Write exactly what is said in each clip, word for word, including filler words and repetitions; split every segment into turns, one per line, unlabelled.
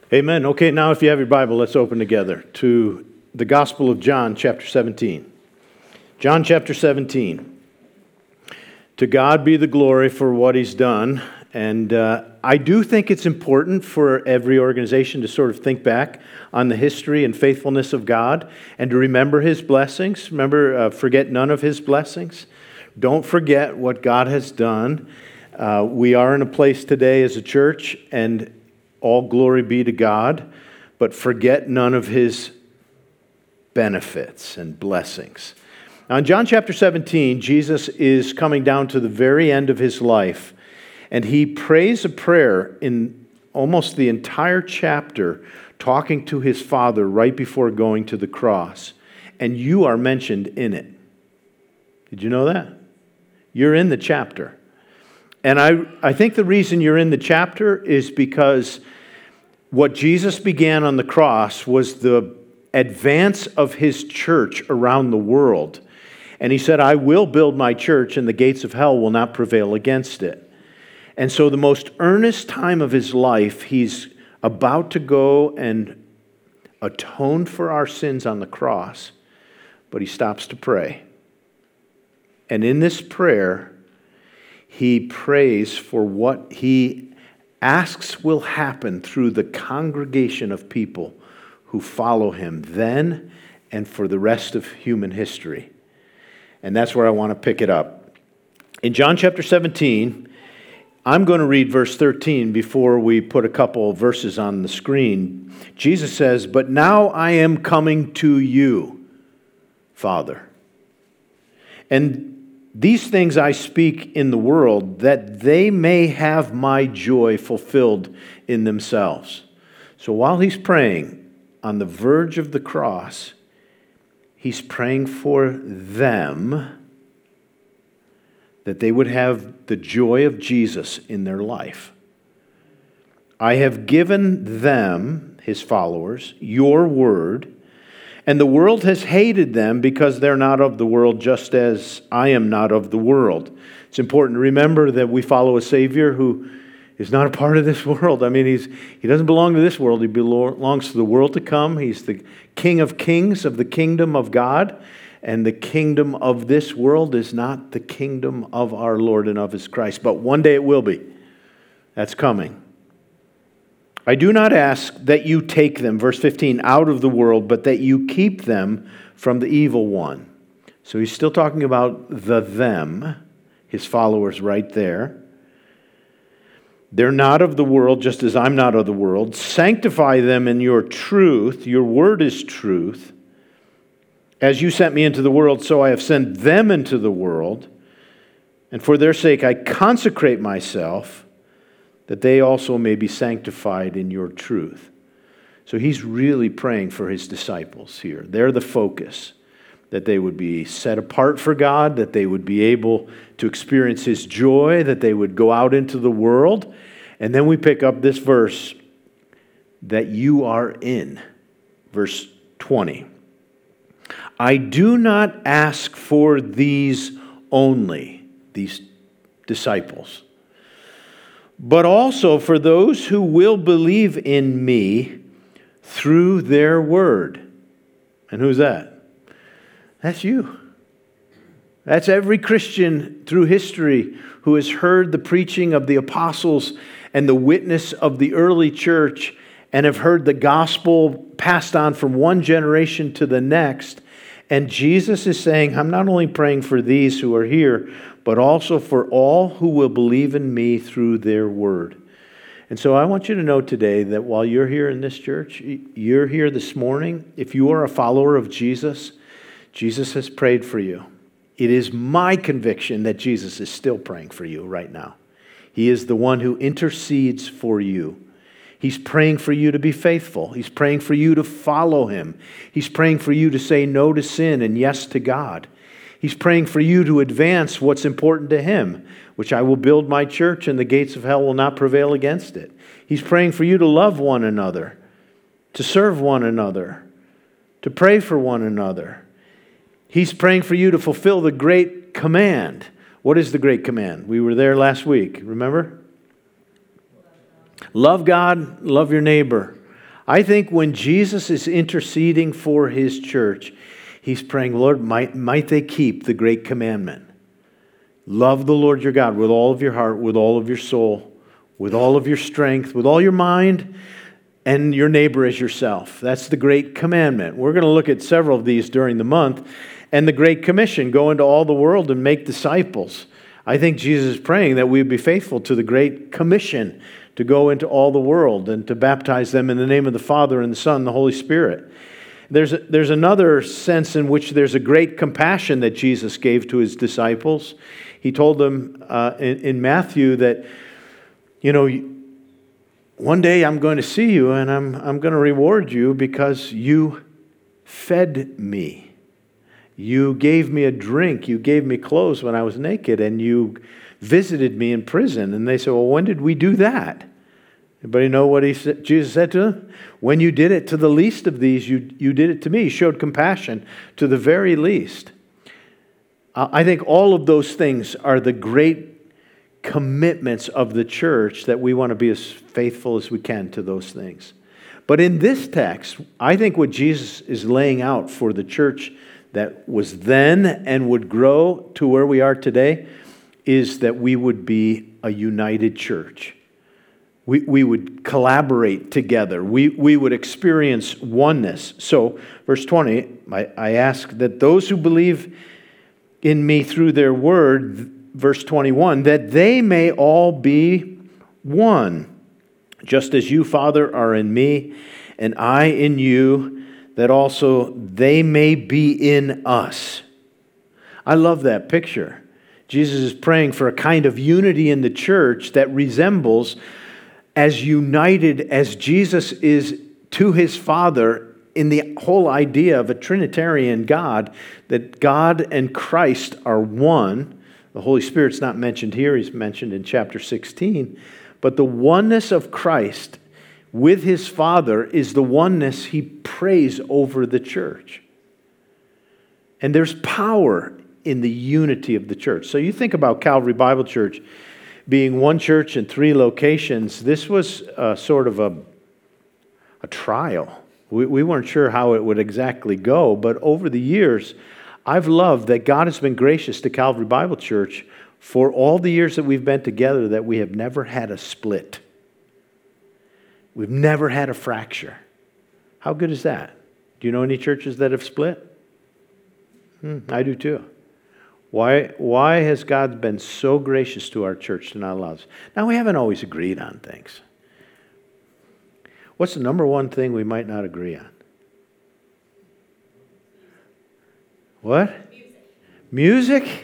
Amen. Okay, now if you have your Bible, let's open together to the Gospel of John, chapter seventeen. John chapter seventeen. To God be the glory for what He's done. And uh, I do think it's important for every organization to sort of think back on the history and faithfulness of God and to remember His blessings. Remember, uh, forget none of His blessings. Don't forget what God has done. Uh, we are in a place today as a church, and all glory be to God, but forget none of His benefits and blessings. Now in John chapter seventeen, Jesus is coming down to the very end of His life, and He prays a prayer in almost the entire chapter, talking to His Father right before going to the cross. And you are mentioned in it. Did you know that? You're in the chapter. And I, I think the reason you're in the chapter is because what Jesus began on the cross was the advance of His church around the world. And He said, I will build my church, and the gates of hell will not prevail against it. And so the most earnest time of His life, He's about to go and atone for our sins on the cross, but He stops to pray. And in this prayer, He prays for what He asks will happen through the congregation of people who follow Him then and for the rest of human history. And that's where I want to pick it up. In John chapter seventeen, I'm going to read verse thirteen before we put a couple of verses on the screen. Jesus says, "But now I am coming to you, Father. And these things I speak in the world, that they may have my joy fulfilled in themselves." So while He's praying on the verge of the cross, He's praying for them, that they would have the joy of Jesus in their life. "I have given them," His followers, "your word, and the world has hated them because they're not of the world, just as I am not of the world." It's important to remember that we follow a Savior who is not a part of this world. I mean, he's he doesn't belong to this world. He belongs to the world to come. He's the King of kings of the kingdom of God, and the kingdom of this world is not the kingdom of our Lord and of His Christ. But one day it will be. That's coming. "I do not ask that you take them," verse fifteen, "out of the world, but that you keep them from the evil one." So He's still talking about the them, His followers right there. "They're not of the world, just as I'm not of the world. Sanctify them in your truth. Your word is truth. As you sent me into the world, so I have sent them into the world. And for their sake I consecrate myself, that they also may be sanctified in your truth." So He's really praying for His disciples here. They're the focus, that they would be set apart for God, that they would be able to experience His joy, that they would go out into the world. And then we pick up this verse that you are in, verse twenty. "I do not ask for these only," these disciples, "but also for those who will believe in me through their word." And who's that? That's you. That's every Christian through history who has heard the preaching of the apostles and the witness of the early church and have heard the gospel passed on from one generation to the next. And Jesus is saying, I'm not only praying for these who are here, but also for all who will believe in me through their word. And so I want you to know today that while you're here in this church, you're here this morning, if you are a follower of Jesus, Jesus has prayed for you. It is my conviction that Jesus is still praying for you right now. He is the one who intercedes for you. He's praying for you to be faithful. He's praying for you to follow Him. He's praying for you to say no to sin and yes to God. He's praying for you to advance what's important to Him, which I will build my church and the gates of hell will not prevail against it. He's praying for you to love one another, to serve one another, to pray for one another. He's praying for you to fulfill the great command. What is the great command? We were there last week, remember? Love God, love your neighbor. I think when Jesus is interceding for his church, he's praying, Lord, might, might they keep the great commandment. Love the Lord your God with all of your heart, with all of your soul, with all of your strength, with all your mind, and your neighbor as yourself. That's the great commandment. We're going to look at several of these during the month. And the Great Commission, go into all the world and make disciples. I think Jesus is praying that we would be faithful to the Great Commission to go into all the world and to baptize them in the name of the Father and the Son and the Holy Spirit. There's, a, there's another sense in which there's a great compassion that Jesus gave to his disciples. He told them uh, in, in Matthew that, you know, one day I'm going to see you and I'm, I'm going to reward you because you fed me. You gave me a drink. You gave me clothes when I was naked, and you visited me in prison. And they said, well, when did we do that? Anybody know what he said? Jesus said to them? When you did it to the least of these, you, you did it to me. You showed compassion to the very least. Uh, I think all of those things are the great commitments of the church that we want to be as faithful as we can to those things. But in this text, I think what Jesus is laying out for the church that was then and would grow to where we are today is that we would be a united church. We, we would collaborate together. We, we would experience oneness. So, verse twenty, I, I ask that those who believe in me through their word, verse twenty-one, that they may all be one, just as you, Father, are in me, and I in you, that also they may be in us. I love that picture. Jesus is praying for a kind of unity in the church that resembles as united as Jesus is to his Father in the whole idea of a Trinitarian God, that God and Christ are one. The Holy Spirit's not mentioned here. He's mentioned in chapter sixteen. But the oneness of Christ with his Father is the oneness he prays over the church. And there's power in the unity of the church. So you think about Calvary Bible Church being one church in three locations. This was a, sort of a, a trial. We, we weren't sure how it would exactly go, but over the years, I've loved that God has been gracious to Calvary Bible Church for all the years that we've been together, that we have never had a split. We've never had a fracture. How good is that? Do you know any churches that have split? Hmm, I do too. Why, why has God been so gracious to our church to not allow us? Now, we haven't always agreed on things. What's the number one thing we might not agree on? What? Music. Music?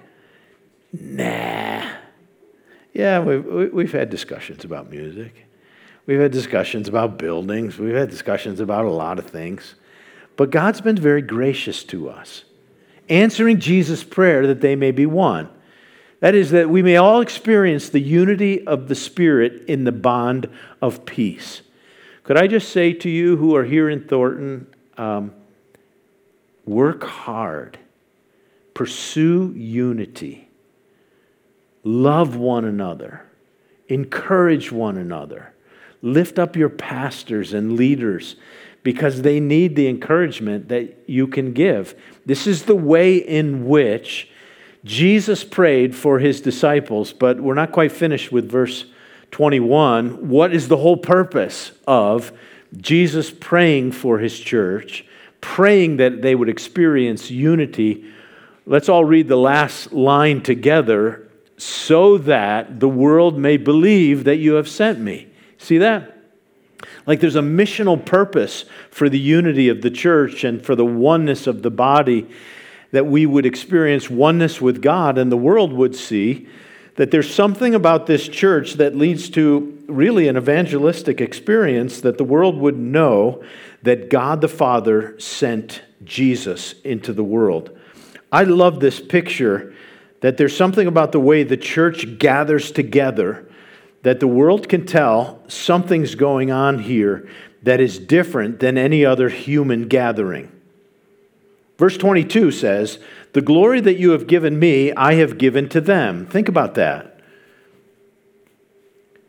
Nah. Yeah, we've, we've had discussions about music. We've had discussions about buildings. We've had discussions about a lot of things. But God's been very gracious to us, answering Jesus' prayer that they may be one. That is, that we may all experience the unity of the Spirit in the bond of peace. Could I just say to you who are here in Thornton, um, work hard. Pursue unity. Love one another. Encourage one another. Lift up your pastors and leaders because they need the encouragement that you can give. This is the way in which Jesus prayed for his disciples, but we're not quite finished with verse twenty-one. What is the whole purpose of Jesus praying for his church, praying that they would experience unity? Let's all read the last line together. So that the world may believe that you have sent me. See that? Like there's a missional purpose for the unity of the church and for the oneness of the body, that we would experience oneness with God, and the world would see that there's something about this church that leads to really an evangelistic experience, that the world would know that God the Father sent Jesus into the world. I love this picture that there's something about the way the church gathers together that the world can tell something's going on here that is different than any other human gathering. Verse twenty-two says, "The glory that you have given me, I have given to them." Think about that.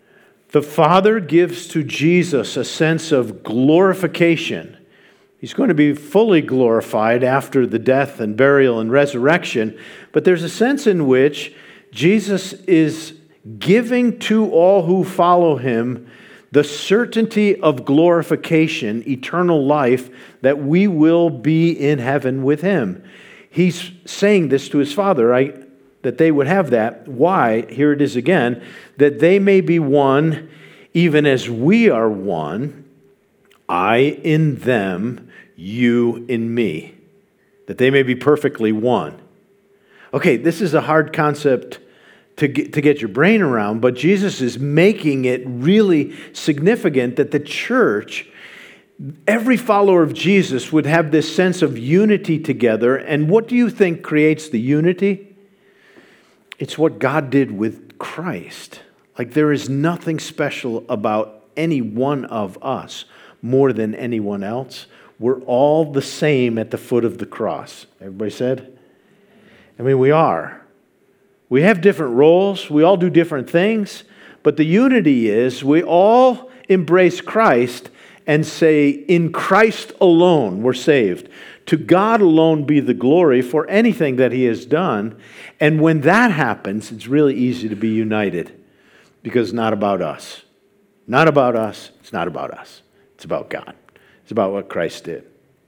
The Father gives to Jesus a sense of glorification. He's going to be fully glorified after the death and burial and resurrection, but there's a sense in which Jesus is giving to all who follow him the certainty of glorification, eternal life, that we will be in heaven with him. He's saying this to his Father, I, that they would have that. Why? Here it is again, that they may be one, even as we are one, I in them, you in me, that they may be perfectly one. Okay, this is a hard concept to get, to get your brain around, but Jesus is making it really significant that the church, every follower of Jesus, would have this sense of unity together. And what do you think creates the unity? It's what God did with Christ. Like, there is nothing special about any one of us more than anyone else. We're all the same at the foot of the cross. Everybody said? I mean, we are. We have different roles. We all do different things. But the unity is we all embrace Christ and say, in Christ alone we're saved. To God alone be the glory for anything that he has done. And when that happens, it's really easy to be united because it's not about us. Not about us. It's not about us. It's about God. It's about what Christ did.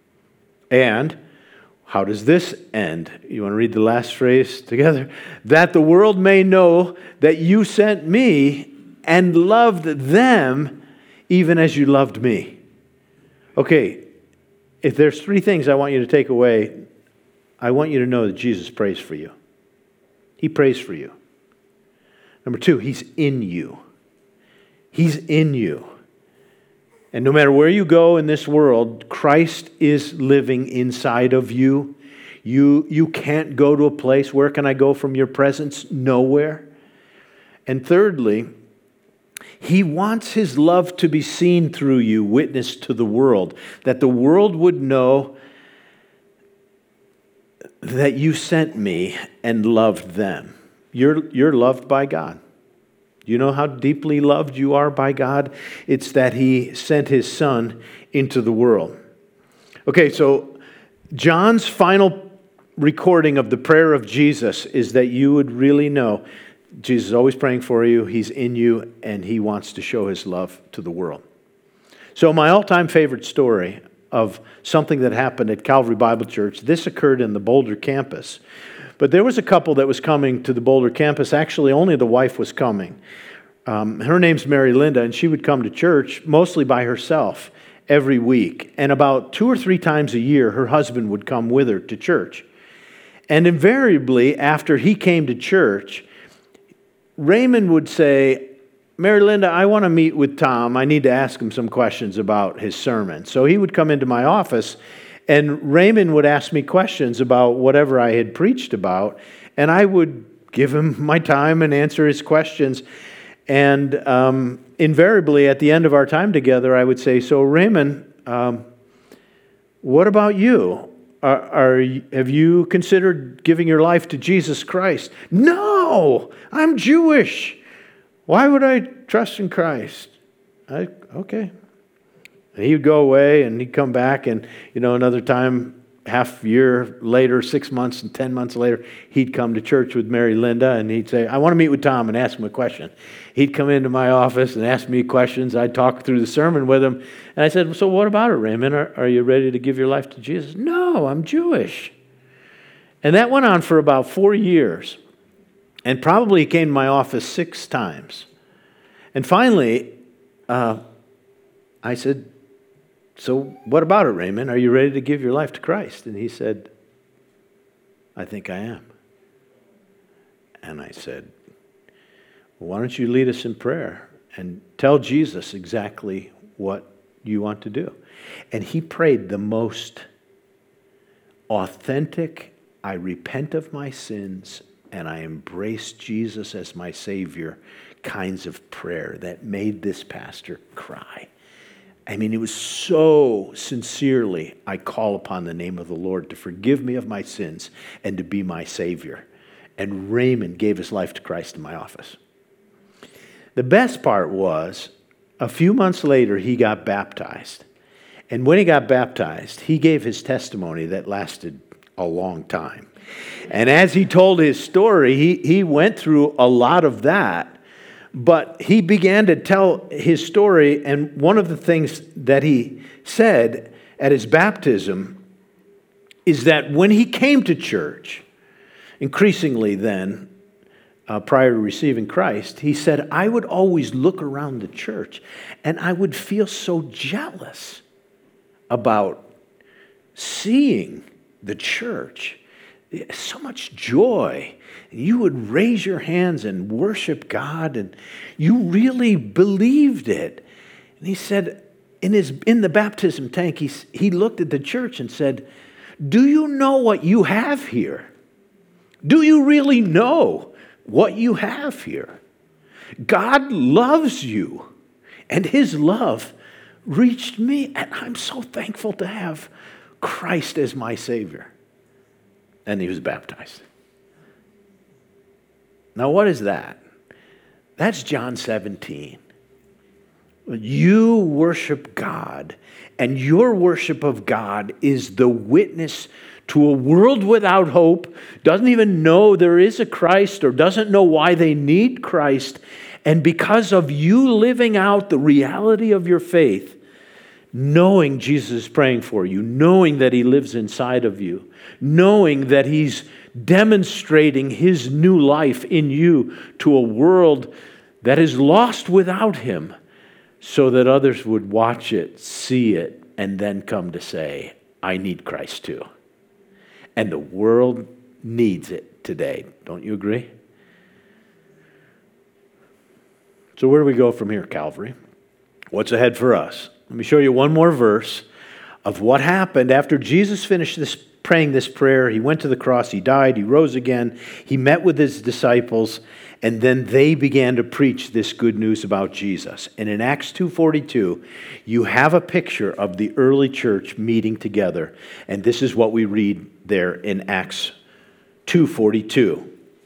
And how does this end? You want to read the last phrase together? That the world may know that you sent me and loved them even as you loved me. Okay, if there's three things I want you to take away, I want you to know that Jesus prays for you. He prays for you. Number two, he's in you. He's in you. And no matter where you go in this world, Christ is living inside of you. You, you can't go to a place. Where can I go from your presence? Nowhere. And thirdly, he wants his love to be seen through you, witnessed to the world, that the world would know that you sent me and loved them. You're, you're loved by God. You know how deeply loved you are by God? It's that he sent his Son into the world. Okay, so John's final recording of the prayer of Jesus is that you would really know Jesus is always praying for you, he's in you, and he wants to show his love to the world. So my all-time favorite story of something that happened at Calvary Bible Church, this occurred in the Boulder campus. But there was a couple that was coming to the Boulder campus. Actually, only the wife was coming. Um, her name's Mary Linda, and she would come to church mostly by herself every week. And about two or three times a year, her husband would come with her to church. And invariably, after he came to church, Raymond would say, Mary Linda, I want to meet with Tom. I need to ask him some questions about his sermon. So he would come into my office, and Raymond would ask me questions about whatever I had preached about, and I would give him my time and answer his questions. And um, invariably, at the end of our time together, I would say, so Raymond, um, what about you? Are, are have you considered giving your life to Jesus Christ? No, I'm Jewish. Why would I trust in Christ? I, okay. And he would go away and he'd come back, and, you know, another time, half a year later, six months and ten months later, he'd come to church with Mary Linda and he'd say, I want to meet with Tom and ask him a question. He'd come into my office and ask me questions. I'd talk through the sermon with him. And I said, so what about it, Raymond? Are, are you ready to give your life to Jesus? No, I'm Jewish. And that went on for about four years. And probably he came to my office six times. And finally, uh, I said, so what about it, Raymond? Are you ready to give your life to Christ? And he said, I think I am. And I said, well, why don't you lead us in prayer and tell Jesus exactly what you want to do? And he prayed the most authentic, I repent of my sins and I embrace Jesus as my Savior kinds of prayer that made this pastor cry. I mean, it was so sincerely, I call upon the name of the Lord to forgive me of my sins and to be my Savior. And Raymond gave his life to Christ in my office. The best part was, a few months later, he got baptized. And when he got baptized, he gave his testimony that lasted a long time. And as he told his story, he, he went through a lot of that. But he began to tell his story, and one of the things that he said at his baptism is that when he came to church, increasingly then, uh, prior to receiving Christ, he said, I would always look around the church, and I would feel so jealous about seeing the church. So much joy. You would raise your hands and worship God, and you really believed it. And he said, in his in the baptism tank, he, he looked at the church and said, do you know what you have here? Do you really know what you have here? God loves you, and his love reached me, and I'm so thankful to have Christ as my Savior. And he was baptized. Now, what is that? That's John seventeen. You worship God, and your worship of God is the witness to a world without hope, doesn't even know there is a Christ or doesn't know why they need Christ. And because of you living out the reality of your faith, knowing Jesus is praying for you, knowing that he lives inside of you, knowing that he's demonstrating his new life in you to a world that is lost without him, so that others would watch it, see it, and then come to say, I need Christ too. And the world needs it today. Don't you agree? So where do we go from here, Calvary? What's ahead for us? Let me show you one more verse of what happened after Jesus finished this praying this prayer. He went to the cross, he died, he rose again, he met with his disciples, and then they began to preach this good news about Jesus. And in Acts two forty-two, you have a picture of the early church meeting together. And this is what we read there in Acts two forty-two.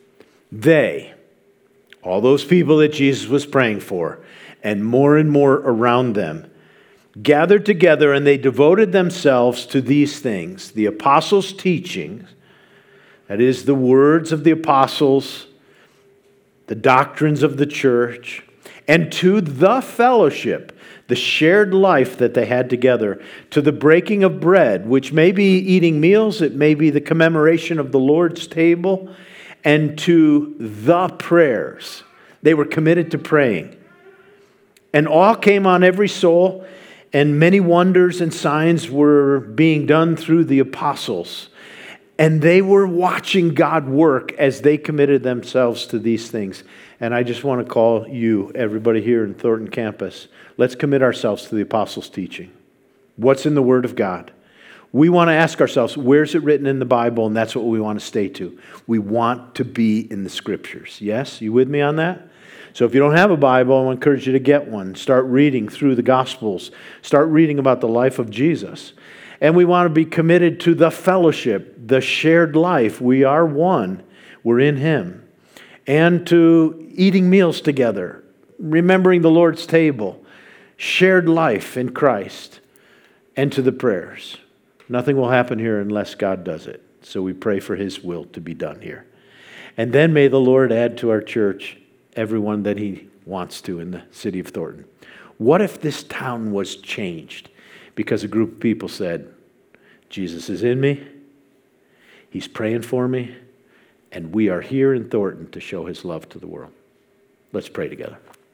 They, all those people that Jesus was praying for, and more and more around them, gathered together, and they devoted themselves to these things: the apostles' teachings, that is, the words of the apostles, the doctrines of the church, and to the fellowship, the shared life that they had together, to the breaking of bread, which may be eating meals, it may be the commemoration of the Lord's table, and to the prayers. They were committed to praying. And awe came on every soul, and many wonders and signs were being done through the apostles. And they were watching God work as they committed themselves to these things. And I just want to call you, everybody here in Thornton campus, let's commit ourselves to the apostles' teaching. What's in the Word of God? We want to ask ourselves, where's it written in the Bible? And that's what we want to stay to. We want to be in the Scriptures. Yes? You with me on that? So if you don't have a Bible, I want to encourage you to get one. Start reading through the Gospels. Start reading about the life of Jesus. And we want to be committed to the fellowship, the shared life. We are one. We're in Him. And to eating meals together, remembering the Lord's table, shared life in Christ, and to the prayers. Nothing will happen here unless God does it. So we pray for His will to be done here. And then may the Lord add to our church everyone that He wants to in the city of Thornton. What if this town was changed because a group of people said, Jesus is in me, He's praying for me, and we are here in Thornton to show His love to the world? Let's pray together.